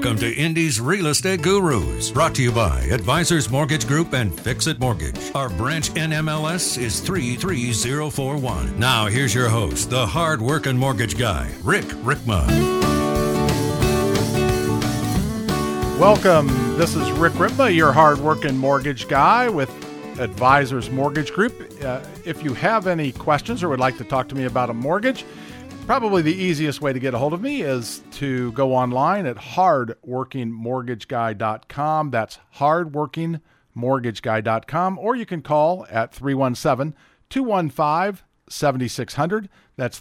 Welcome to Indy's Real Estate Gurus, brought to you by Advisors Mortgage Group and Fix It Mortgage. Our branch NMLS is 33041. Now here's your host, the hard-working mortgage guy, Rick Rickma. Welcome. This is Rick Rickma, your hard-working mortgage guy with Advisors Mortgage Group. If you have any questions or would like to talk to me about a mortgage, probably the easiest way to get a hold of me is to go online at hardworkingmortgageguy.com. That's hardworkingmortgageguy.com. Or you can call at 317-215-7600. That's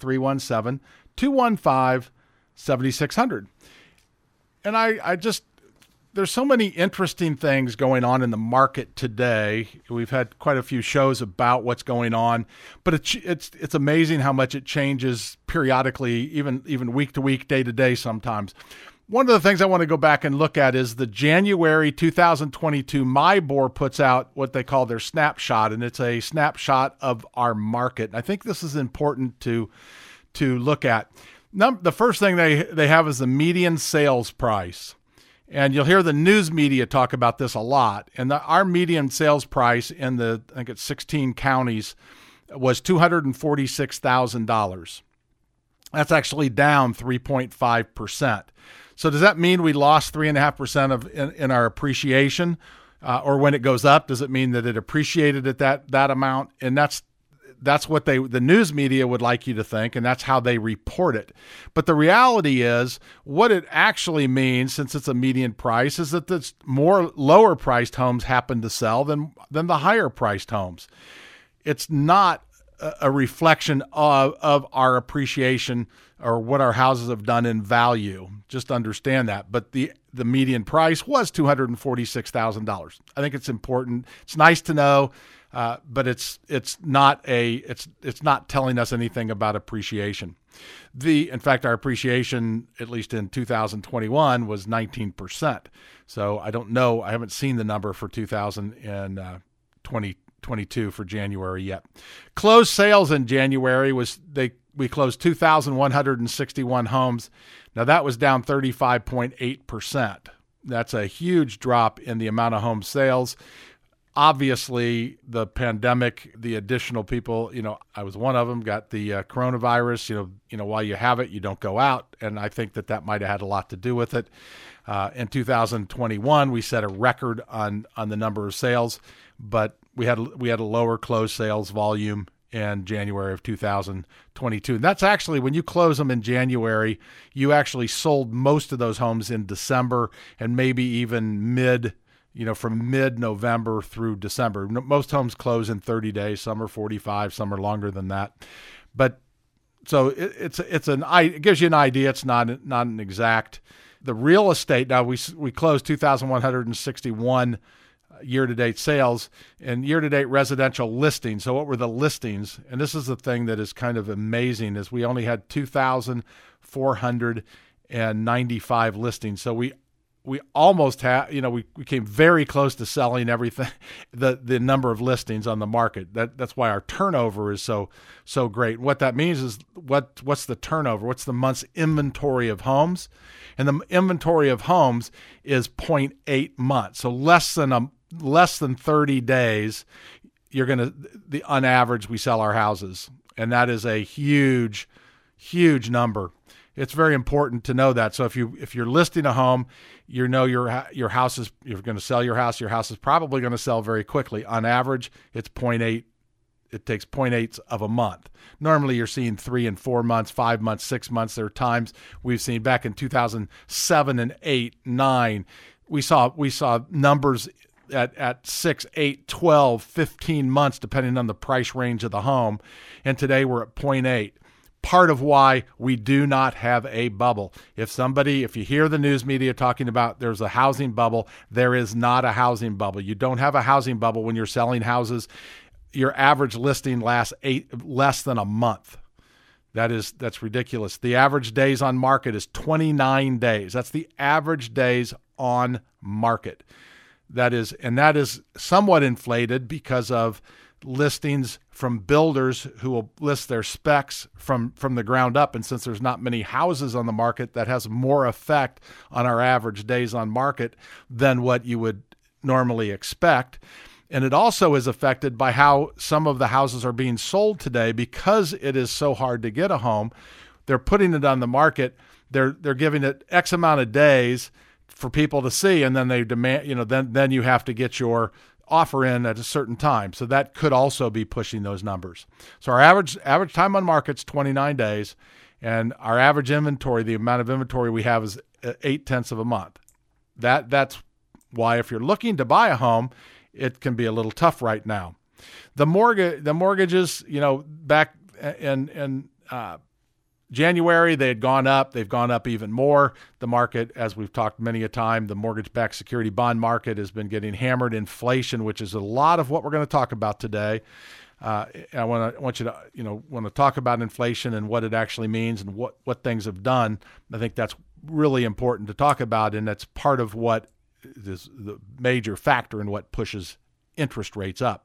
317-215-7600. And I just, there's so many interesting things going on in the market today. We've had quite a few shows about what's going on, but it's amazing how much it changes periodically, even week to week, day to day sometimes. One of the things I want to go back and look at is the January 2022 MIBOR puts out what they call their snapshot, and it's a snapshot of our market. And I think this is important to look at. The first thing they have is the median sales price. And you'll hear the news media talk about this a lot. And our median sales price in I think it's 16 counties, was $246,000. That's actually down 3.5%. So does that mean we lost 3.5% in our appreciation? Or when it goes up, does it mean that it appreciated at that amount? And that's what the news media would like you to think, and that's how they report it. But the reality is, what it actually means, since it's a median price, is that the more lower priced homes happen to sell than the higher priced homes. It's not a reflection of our appreciation or what our houses have done in value. Just understand that. But the median price was $246,000. I think it's important. It's nice to know. But it's not telling us anything about appreciation. In fact, our appreciation, at least in 2021, was 19%. So I don't know. I haven't seen the number for 2022 for January yet. Closed sales in January we closed 2,161 homes. Now that was down 35.8%. That's a huge drop in the amount of home sales. Obviously, the pandemic, the additional people, I was one of them, got the coronavirus. While you have it, you don't go out. And I think that might have had a lot to do with it. In 2021, we set a record on the number of sales, but we had a lower closed sales volume in January of 2022. And that's actually, when you close them in January, you actually sold most of those homes in December and maybe even from mid-November through December. Most homes close in 30 days. Some are 45, some are longer than that. But so it gives you an idea. It's not an exact. The real estate, now we closed 2,161 year-to-date sales and year-to-date residential listings. So what were the listings? And this is the thing that is kind of amazing, is we only had 2,495 listings. So we almost had, we came very close to selling everything, the number of listings on the market. That's why our turnover is so great. What that means is what's the turnover? What's the month's inventory of homes? And the inventory of homes is 0.8 months. So less than 30 days, on average, we sell our houses. And that is a huge, huge number. It's very important to know that. So if you're listing a home, your house is, you're going to sell your house. Your house is probably going to sell very quickly. On average, it's 0.8. It takes 0.8 of a month. Normally, you're seeing 3 and 4 months, 5 months, 6 months. There are times we've seen back in 2007 and 8, 9. We saw numbers at 6, 8, 12, 15 months, depending on the price range of the home. And today we're at 0.8. Part of why we do not have a bubble. If you hear the news media talking about there's a housing bubble, there is not a housing bubble. You don't have a housing bubble when you're selling houses. Your average listing lasts less than a month. That's ridiculous. The average days on market is 29 days. That's the average days on market. That is somewhat inflated because of listings from builders who will list their specs from the ground up. And since there's not many houses on the market, that has more effect on our average days on market than what you would normally expect. And it also is affected by how some of the houses are being sold today. Because it is so hard to get a home, they're putting it on the market. They're giving it X amount of days for people to see, and then they demand, then you have to get your offer in at a certain time. So that could also be pushing those numbers. So our average time on market's 29 days, and our average inventory, the amount of inventory we have, is 0.8 of a month. That's why if you're looking to buy a home, it can be a little tough right now. The mortgages, back in January, they had gone up. They've gone up even more. The market, as we've talked many a time, the mortgage-backed security bond market has been getting hammered. Inflation, which is a lot of what we're going to talk about today. I want you to talk about inflation and what it actually means and what things have done. I think that's really important to talk about, and that's part of what is the major factor in what pushes interest rates up.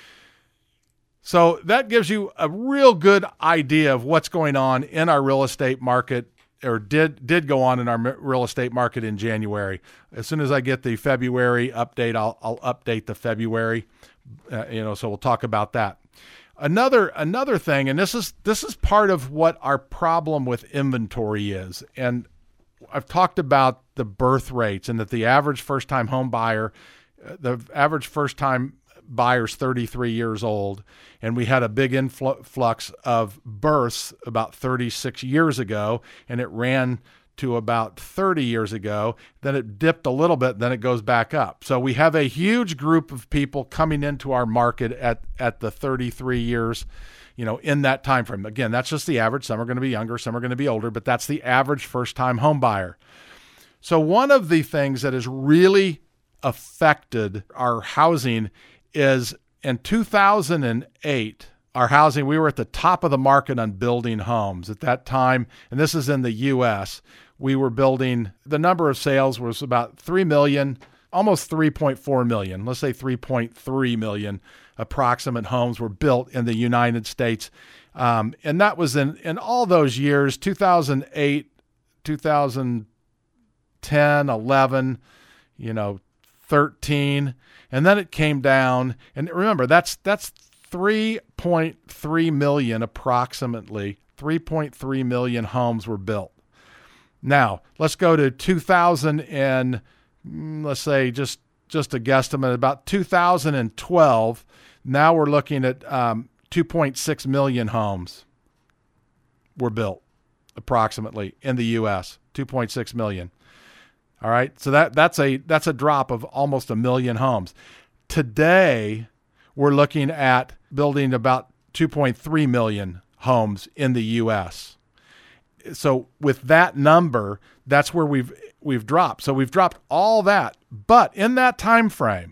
So that gives you a real good idea of what's going on in our real estate market, or did go on in our real estate market in January. As soon as I get the February update, I'll update the February. So we'll talk about that. Another thing, and this is part of what our problem with inventory is. And I've talked about the birth rates, and that the average first-time home buyer, the average first-time buyer's 33 years old, and we had a big influx of births about 36 years ago, and it ran to about 30 years ago. Then it dipped a little bit, then it goes back up. So we have a huge group of people coming into our market at the 33 years, in that time frame. Again, that's just the average. Some are going to be younger, some are going to be older, but that's the average first-time home buyer. So one of the things that has really affected our housing is in 2008, our housing, we were at the top of the market on building homes at that time. And this is in the U.S. We were building, the number of sales was about 3 million, almost 3.4 million. Let's say 3.3 million approximate homes were built in the United States. And that was in all those years, 2008, 2010, 11, 13. And then it came down, and remember, that's 3.3 million approximately. 3.3 million homes were built. Now, let's go to 2000 and let's say just a guesstimate, about 2012. Now we're looking at 2.6 million homes were built approximately in the U.S. 2.6 million. All right, so that's a drop of almost 1 million homes. Today, we're looking at building about 2.3 million homes in the U.S. So with that number, that's where we've dropped. So we've dropped all that, but in that time frame,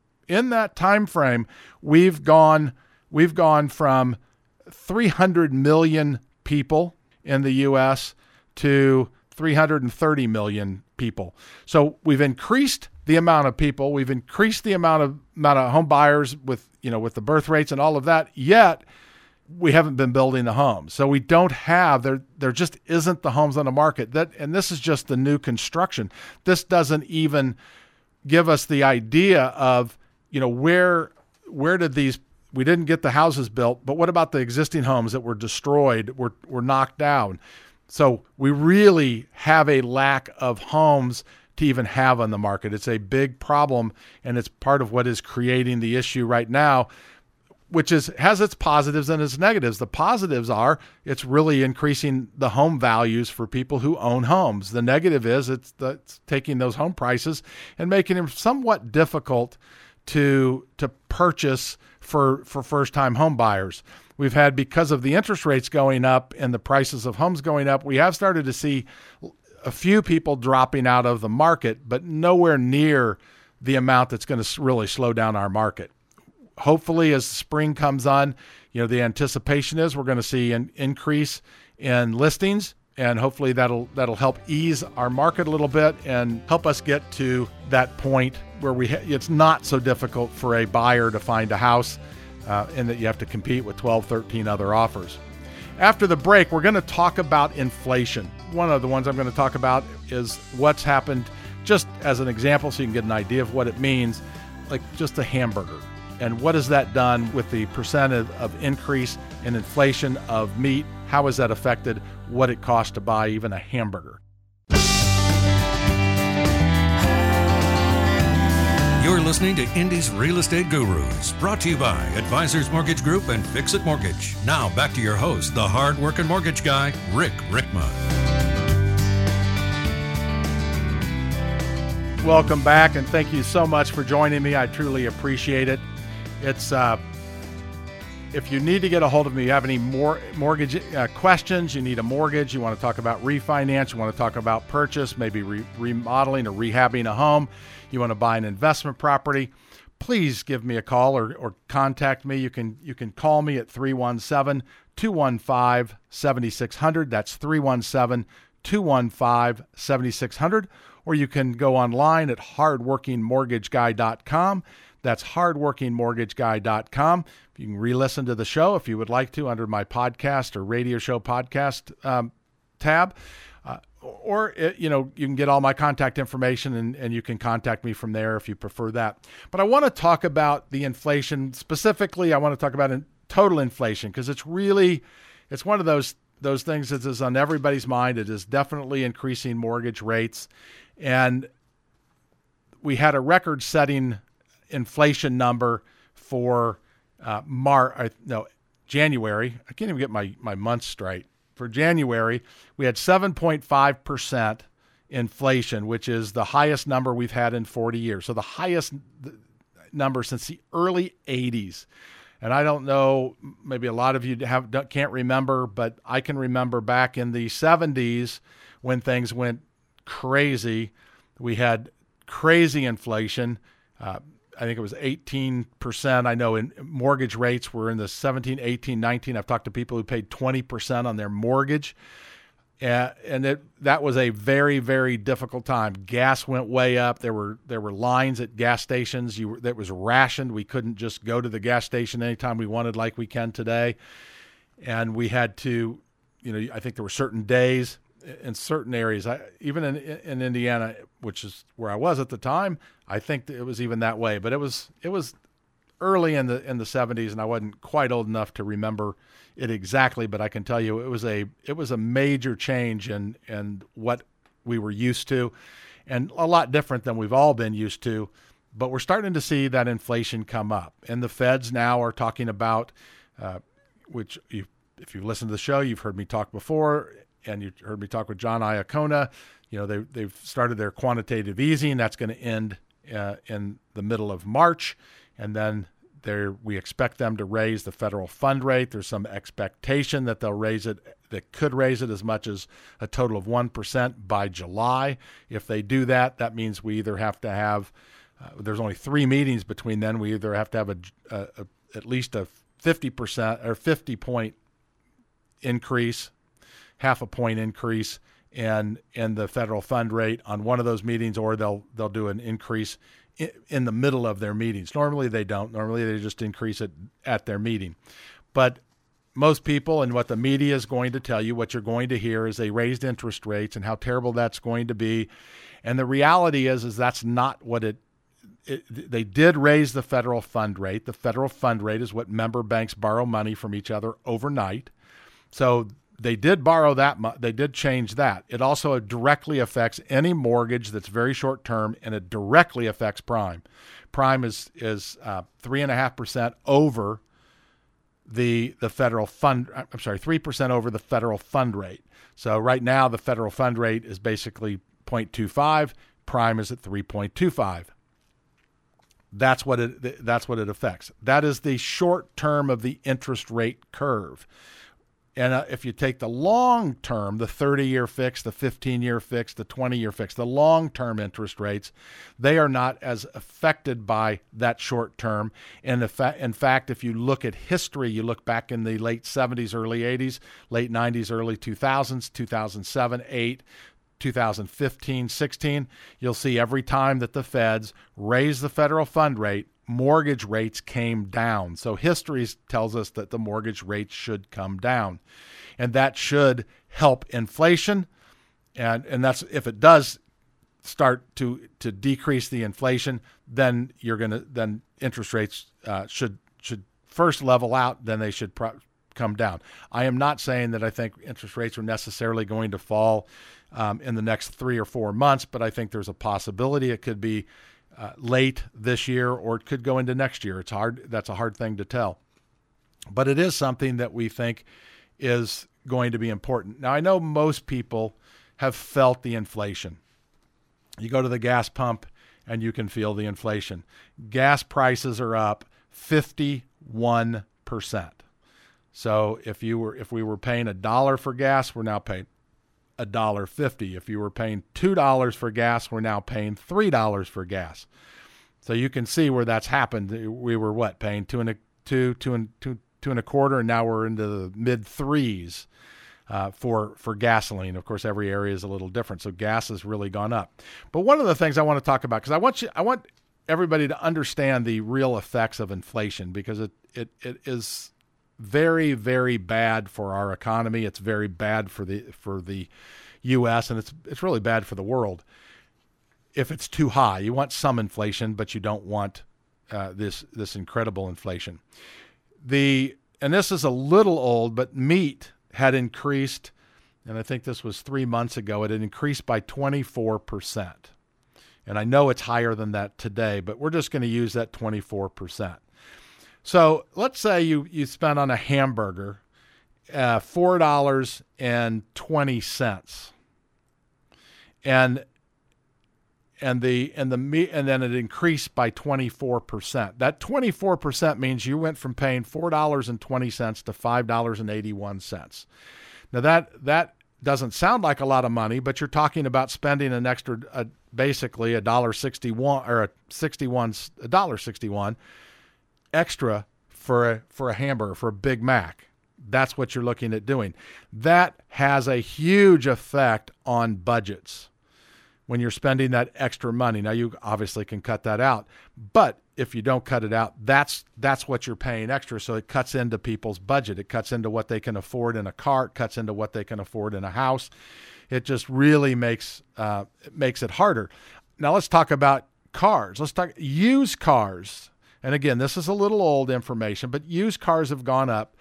we've gone from 300 million people in the U.S. to 330 million people. So we've increased the amount of people, we've increased the amount of home buyers with the birth rates and all of that, yet we haven't been building the homes. So we don't have, there just isn't the homes on the market. And this is just the new construction. This doesn't even give us the idea of, where did these, we didn't get the houses built, but what about the existing homes that were destroyed, were knocked down? So we really have a lack of homes to even have on the market. It's a big problem, and it's part of what is creating the issue right now, which has its positives and its negatives. The positives are it's really increasing the home values for people who own homes. The negative is it's taking those home prices and making them somewhat difficult to purchase for first-time home buyers. We've had, because of the interest rates going up and the prices of homes going up, we have started to see a few people dropping out of the market, but nowhere near the amount that's going to really slow down our market. Hopefully, as spring comes on, the anticipation is we're going to see an increase in listings, and hopefully that'll help ease our market a little bit and help us get to that point where it's not so difficult for a buyer to find a house in that you have to compete with 12, 13 other offers. After the break, we're going to talk about inflation. One of the ones I'm going to talk about is what's happened, just as an example so you can get an idea of what it means, like just a hamburger. And what has that done with the percent of increase in inflation of meat? How has that affected what it costs to buy even a hamburger? You're listening to Indy's Real Estate Gurus, brought to you by Advisors Mortgage Group and Fix-It Mortgage. Now back to your host, the hard-working mortgage guy, Rick Rickman. Welcome back, and thank you so much for joining me. I truly appreciate it. It's if you need to get a hold of me, you have any mortgage questions, you need a mortgage, you want to talk about refinance, you want to talk about purchase, maybe remodeling or rehabbing a home, you want to buy an investment property, please give me a call or contact me. You can call me at 317-215-7600. That's 317-215-7600. Or you can go online at hardworkingmortgageguy.com. That's hardworkingmortgageguy.com. You can re-listen to the show if you would like to under my podcast or radio show podcast tab. Or you can get all my contact information and you can contact me from there if you prefer that. But I want to talk about the inflation. Specifically, I want to talk about total inflation because it's one of those things that is on everybody's mind. It is definitely increasing mortgage rates. And we had a record-setting inflation number for January. I can't even get my months straight. For January, we had 7.5% inflation, which is the highest number we've had in 40 years. So the highest number since the early 80s. And I don't know, maybe a lot of you can't remember, but I can remember back in the 70s when things went crazy. We had crazy inflation. I think it was 18%. I know in mortgage rates were in the 17, 18, 19. I've talked to people who paid 20% on their mortgage. And that was a very, very difficult time. Gas went way up. There were lines at gas stations. That was rationed. We couldn't just go to the gas station anytime we wanted like we can today. And we had to, I think there were certain days in certain areas, even in Indiana, which is where I was at the time, I think that it was even that way. But it was early in the 70s, and I wasn't quite old enough to remember it exactly. But I can tell you it was a major change in what we were used to, and a lot different than we've all been used to. But we're starting to see that inflation come up, and the feds now are talking about, if you've listened to the show, you've heard me talk before. And you heard me talk with John Iacona. They've started their quantitative easing. That's going to end in the middle of March. And then we expect them to raise the federal fund rate. There's some expectation that they'll raise it, that could raise it as much as a total of 1% by July. If they do that, that means we either have to have, there's only 3 meetings between then. We either have to have at least a 50% or 50-point increase, half a point increase in the federal fund rate on one of those meetings, or they'll do an increase in the middle of their meetings. Normally they don't. Normally they just increase it at their meeting. But most people, and what the media is going to tell you, what you're going to hear is they raised interest rates and how terrible that's going to be. And the reality is that's not what they did raise the federal fund rate. The federal fund rate is what member banks borrow money from each other overnight. So they did borrow that. They did change that. It also directly affects any mortgage that's very short term, and it directly affects prime. Prime is 3.5% over the federal fund. I'm sorry, 3% over the federal fund rate. So right now the federal fund rate is basically 0.25. Prime is at 3.25. That's what it affects. That is the short term of the interest rate curve. And if you take the long term, the 30-year fix, the 15-year fix, the 20-year fix, the long-term interest rates, they are not as affected by that short term. And in fact, if you look at history, you look back in the late 70s, early 80s, late 90s, early 2000s, 2007, 8, 2015, 16, you'll see every time that the feds raise the federal fund rate, mortgage rates came down. So history tells us that the mortgage rates should come down, and that should help inflation. And that's, if it does start to decrease the inflation, then then interest rates should first level out, then they should come down. I am not saying that I think interest rates are necessarily going to fall in the next 3 or 4 months, but I think there's a possibility it could be late this year, or it could go into next year. It's hard. That's a hard thing to tell, but it is something that we think is going to be important. Now, I know most people have felt the inflation. You go to the gas pump and you can feel the inflation. Gas prices are up 51%. So if we were paying $1 for gas, we're now paying $1.50. If you were paying $2 for gas, we're now paying $3 for gas. So you can see where that's happened. We were paying two and a quarter, and now we're into the mid threes for gasoline. Of course, every area is a little different, so gas has really gone up. But one of the things I want to talk about, because I want everybody to understand the real effects of inflation, because it is very, very bad for our economy. It's very bad for the U.S., and it's really bad for the world if it's too high. You want some inflation, but you don't want this incredible inflation. And this is a little old, but meat had increased, and I think this was 3 months ago. It had increased by 24%. And I know it's higher than that today, but we're just going to use that 24%. So let's say you spent on a hamburger $4.20, and the meat, and then it increased by 24%. That 24% means you went from paying $4.20 to $5.81. Now that doesn't sound like a lot of money, but you're talking about spending an extra, basically $1.61 or $1.61 extra for a hamburger, for a Big Mac. That's what you're looking at doing. That has a huge effect on budgets when you're spending that extra money. Now, you obviously can cut that out, but if you don't cut it out, that's what you're paying extra. So it cuts into people's budget. It cuts into what they can afford in a car. It cuts into what they can afford in a house. It just really makes it harder. Now let's talk about cars. Let's talk used cars. And again, this is a little old information, but used cars have gone up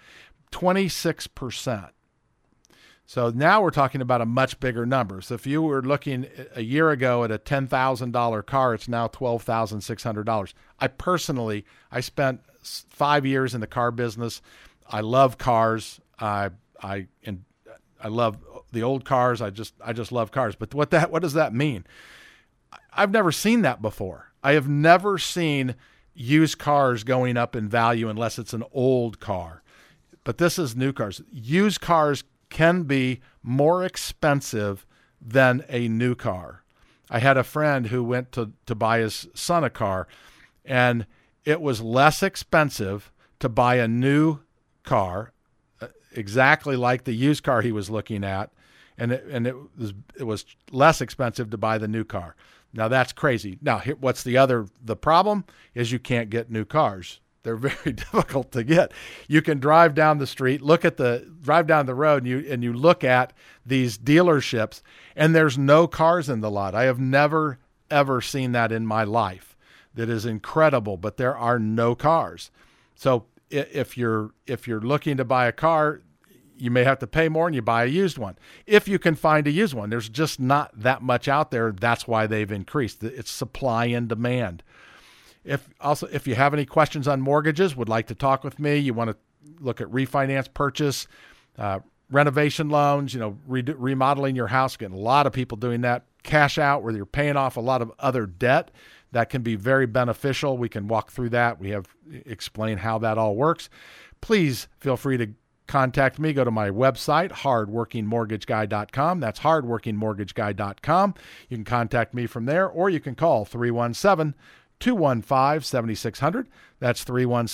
26%. So now we're talking about a much bigger number. So if you were looking a year ago at a $10,000 car, it's now $12,600. I spent 5 years in the car business. I love cars. I love the old cars. I just love cars. But what does that mean? I've never seen that before. I have never seen used cars going up in value unless it's an old car. But this is new cars. Used cars can be more expensive than a new car. I had a friend who went to buy his son a car, and it was less expensive to buy a new car, exactly like the used car he was looking at, and it was less expensive to buy the new car. Now that's crazy. Now what's the problem is you can't get new cars. They're very difficult to get. You can drive down the street, drive down the road, and you look at these dealerships, and there's no cars in the lot. I have never, ever seen that in my life. That is incredible, but there are no cars. So if you're looking to buy a car, you may have to pay more and you buy a used one. If you can find a used one, there's just not that much out there. That's why they've increased. It's supply and demand. If you have any questions on mortgages, would like to talk with me, you want to look at refinance, purchase, renovation loans, remodeling your house, getting a lot of people doing that, cash out where you're paying off a lot of other debt, that can be very beneficial. We can walk through that. We have explained how that all works. Please feel free to contact me. Go to my website, hardworkingmortgageguy.com. That's hardworkingmortgageguy.com. You can contact me from there, or you can call 317-215-7600. That's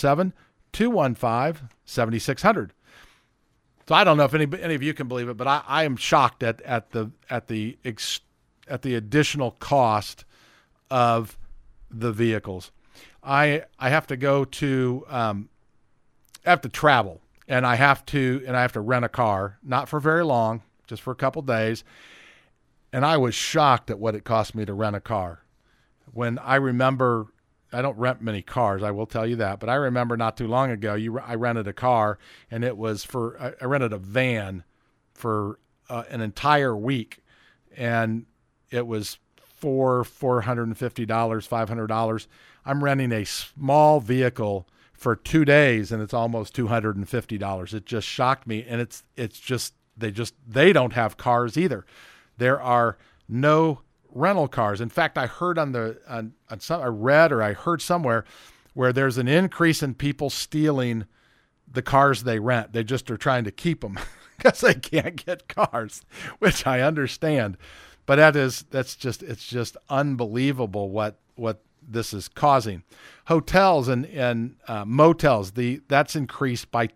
317-215-7600. So I don't know if any of you can believe it, but I am shocked at the the additional cost of the vehicles. I have to go to I have to travel, and I have to rent a car, not for very long, just for a couple days. And I was shocked at what it cost me to rent a car. When I remember, I don't rent many cars, I will tell you that, but I remember not too long ago, I rented a car, and it was I rented a van for an entire week, and it was $450, $500. I'm renting a small vehicle for 2 days, and it's almost $250. It just shocked me, and it's just they don't have cars either. There are no rental cars. In fact, I heard I read or I heard somewhere where there's an increase in people stealing the cars they rent. They just are trying to keep them because they can't get cars, which I understand. But it's just unbelievable what this is causing. Hotels and motels, that's increased by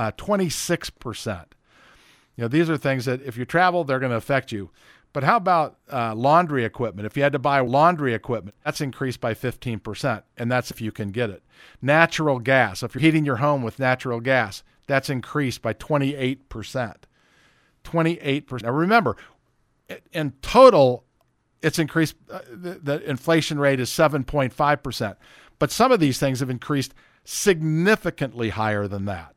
26%. These are things that if you travel, they're going to affect you. But how about laundry equipment? If you had to buy laundry equipment, that's increased by 15%, and that's if you can get it. Natural gas, if you're heating your home with natural gas, that's increased by 28%. 28%. Now remember, in total, it's increased, the inflation rate is 7.5%. But some of these things have increased significantly higher than that.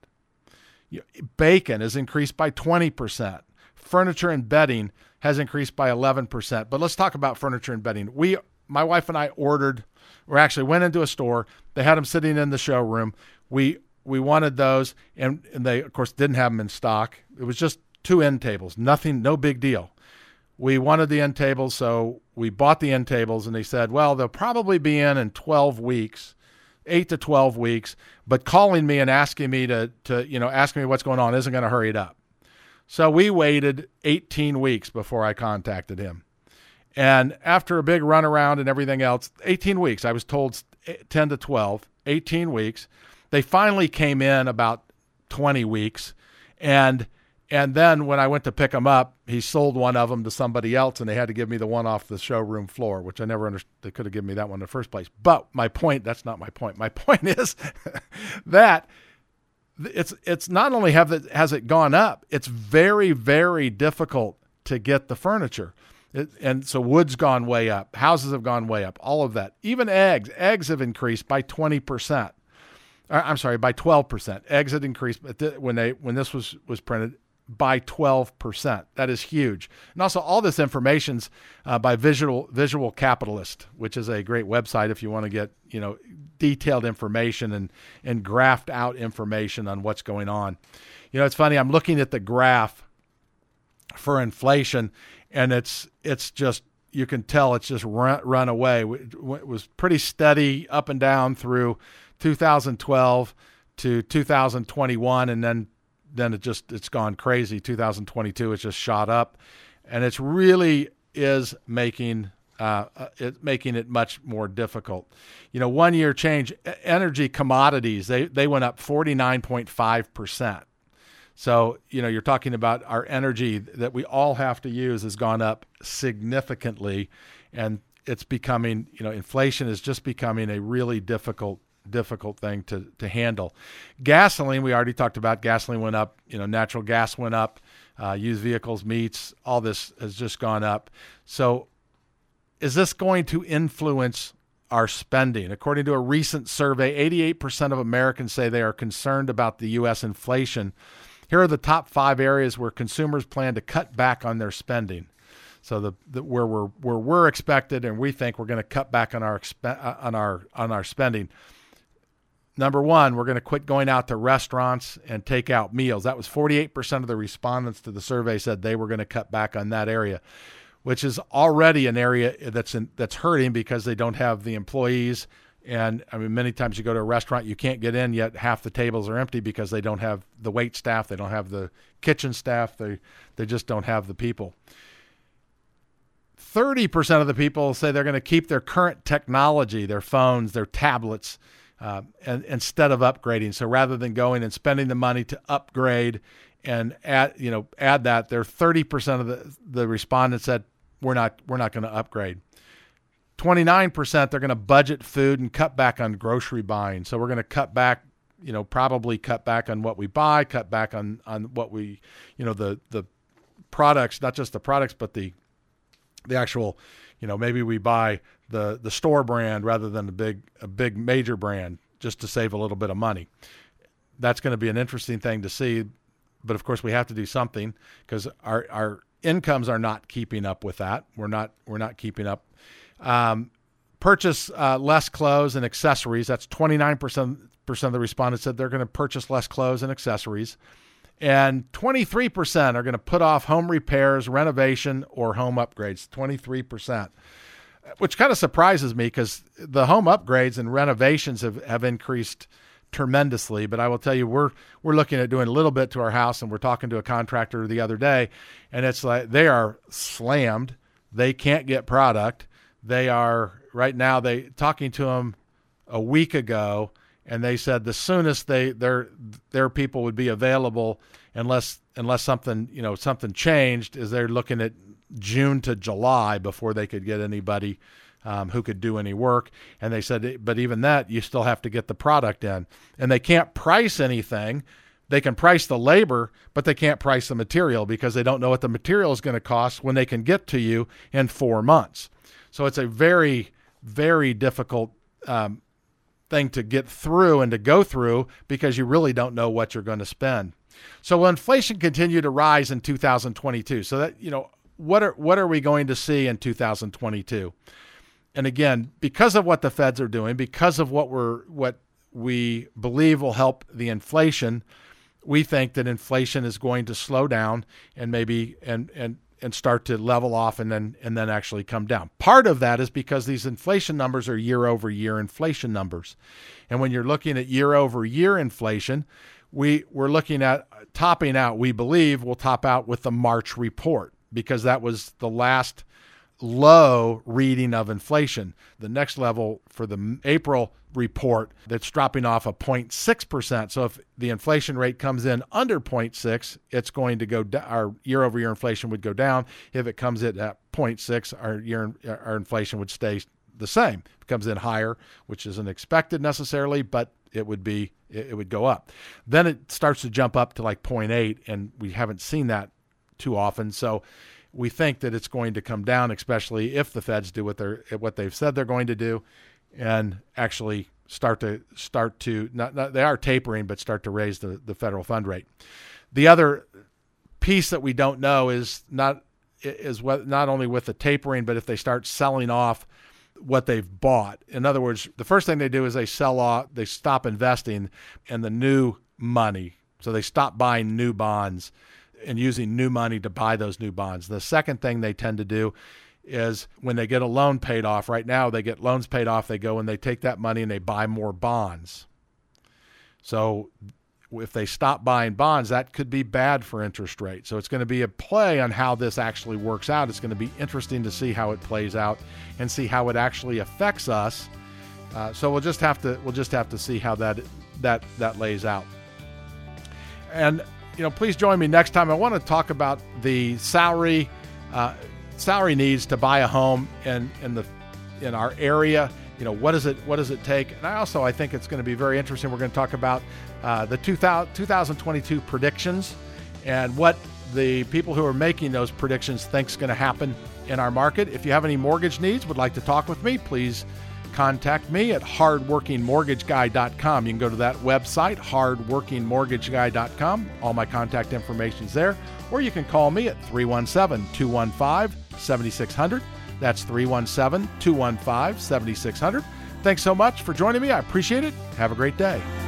Bacon has increased by 20%. Furniture and bedding has increased by 11%. But let's talk about furniture and bedding. My wife and I went into a store. They had them sitting in the showroom. We wanted those, and they, of course, didn't have them in stock. It was just 2 end tables, nothing, no big deal. We wanted the end tables, so we bought the end tables, and they said, well, they'll probably be in 12 weeks, 8 to 12 weeks, but calling me and asking me to ask me what's going on isn't going to hurry it up. So we waited 18 weeks before I contacted him. And after a big runaround and everything else, 18 weeks, I was told 10 to 12, 18 weeks. They finally came in about 20 weeks. And then when I went to pick them up, he sold one of them to somebody else, and they had to give me the one off the showroom floor, which I never understood. They could have given me that one in the first place. But that's not my point. My point is that it's not only has it gone up, it's very, very difficult to get the furniture. And so wood's gone way up. Houses have gone way up, all of that. Even eggs. Eggs have increased by 20%. I'm sorry, by 12%. Eggs had increased when this was printed by 12%. That is huge. And also all this information's by Visual Capitalist, which is a great website if you want to get, detailed information and graphed out information on what's going on. It's funny, I'm looking at the graph for inflation, and it's just, you can tell it's just run away. It was pretty steady up and down through 2012 to 2021, and then it's gone crazy. 2022, it's just shot up, and it's really is making it much more difficult. 1 year change, energy commodities, they went up 49.5%. So, you're talking about our energy that we all have to use has gone up significantly, and it's becoming, inflation is just becoming a really difficult thing to handle. Gasoline, we already talked about. Gasoline went up, natural gas went up, used vehicles, meats, all this has just gone up. So is this going to influence our spending? According to a recent survey, 88% of Americans say they are concerned about the U.S. inflation. Here are the top 5 areas where consumers plan to cut back on their spending. So where we're expected, and we think we're going to cut back on our spending. Number 1, we're going to quit going out to restaurants and take out meals. That was 48% of the respondents to the survey said they were going to cut back on that area, which is already an area that's hurting because they don't have the employees. And many times you go to a restaurant, you can't get in yet. Half the tables are empty because they don't have the wait staff. They don't have the kitchen staff. They just don't have the people. 30% of the people say they're going to keep their current technology, their phones, their tablets, and instead of upgrading. So rather than going and spending the money to upgrade and add that, there 30% of the respondents said we're not going to upgrade. 29%, they're going to budget food and cut back on grocery buying. So we're going to cut back, probably cut back on what we buy, cut back on what we, the products, not just the products, but the actual, maybe we buy the store brand rather than a big major brand just to save a little bit of money. That's going to be an interesting thing to see. But of course we have to do something because our incomes are not keeping up with that. We're not keeping up. Purchase less clothes and accessories. That's 29% of the respondents said they're going to purchase less clothes and accessories. And 23% are going to put off home repairs, renovation, or home upgrades. 23%, which kind of surprises me because the home upgrades and renovations have increased tremendously. But I will tell you, we're looking at doing a little bit to our house, and we're talking to a contractor the other day, and it's like they are slammed. They can't get product. They are right now. Talking to them a week ago, and they said the soonest their people would be available, unless something changed, is they're looking at June to July before they could get anybody who could do any work. And they said, but even that, you still have to get the product in. And they can't price anything. They can price the labor, but they can't price the material because they don't know what the material is going to cost when they can get to you in 4 months. So it's a very, very difficult thing to get through and to go through because you really don't know what you're going to spend. So will inflation continue to rise in 2022? So that, what are we going to see in 2022? And again, because of what the feds are doing, because of what we believe will help the inflation, we think that inflation is going to slow down and maybe and start to level off and then actually come down. Part of that is because these inflation numbers are year-over-year inflation numbers. And when you're looking at year-over-year inflation, we're looking at topping out. We believe we'll top out with the March report because that was the last low reading of inflation. The next level for the April report, that's dropping off 0.6%. So if the inflation rate comes in under 0.6, it's going to go down. Our year-over-year inflation would go down. If it comes in at 0.6, our inflation would stay the same. If it comes in higher, which isn't expected necessarily, but it would go up. Then it starts to jump up to like 0.8, and we haven't seen that too often. So we think that it's going to come down, especially if the feds do what they've said they're going to do, and actually start to not they are tapering, but start to raise the federal fund rate. The other piece that we don't know is not only with the tapering, but if they start selling off what they've bought. In other words, the first thing they do is they sell off, they stop investing in the new money. So they stop buying new bonds and using new money to buy those new bonds. The second thing they tend to do is when they get a loan paid off, right now they get loans paid off, they go and they take that money and they buy more bonds. So if they stop buying bonds, that could be bad for interest rates. So it's going to be a play on how this actually works out. It's going to be interesting to see how it plays out and see how it actually affects us. So we'll just have to see how that lays out. And please join me next time. I want to talk about the salary needs to buy a home in our area. What does it take? And I think it's going to be very interesting. We're going to talk about the 2022 predictions and what the people who are making those predictions think is going to happen in our market. If you have any mortgage needs, would like to talk with me, please contact me at hardworkingmortgageguy.com. You can go to that website, hardworkingmortgageguy.com. All my contact information is there. Or you can call me at 317-215-7600. That's 317-215-7600. Thanks so much for joining me. I appreciate it. Have a great day.